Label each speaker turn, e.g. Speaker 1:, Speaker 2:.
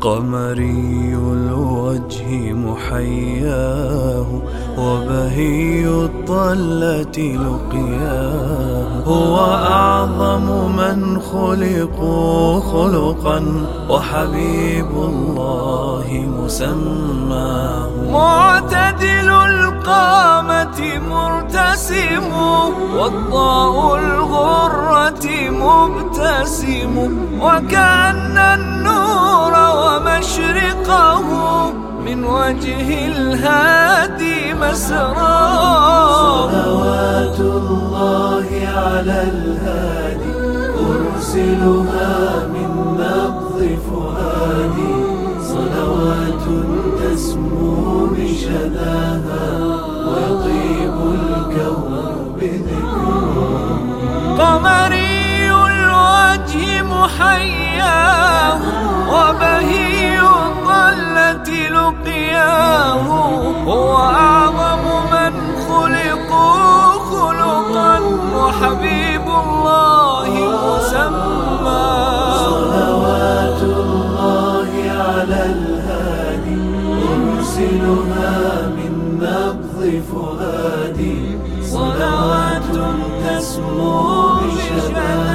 Speaker 1: قمري الوجه محياه وبهي الطلة لقياه. هو أعظم من خلقوا خلقا وحبيب الله مسماه. معتدل القامة مرتسم والضاء الغرة مبتسم وكأن النور ومشرقه من وجه الهادي مسراه.
Speaker 2: صلوات الله على الهادي أرسلها من نبض فؤادي. صلوات تسمو بشذاها ويطيب الكون بذكره.
Speaker 1: قمري الوجه محياه وبهي الطلة لقياه. هو أعظم من خلقوا خلقا وحبيب الله مسماه.
Speaker 2: صلوات الله على الهادي أرسلها من نبض فؤادي. صلوات تسمو بشذاها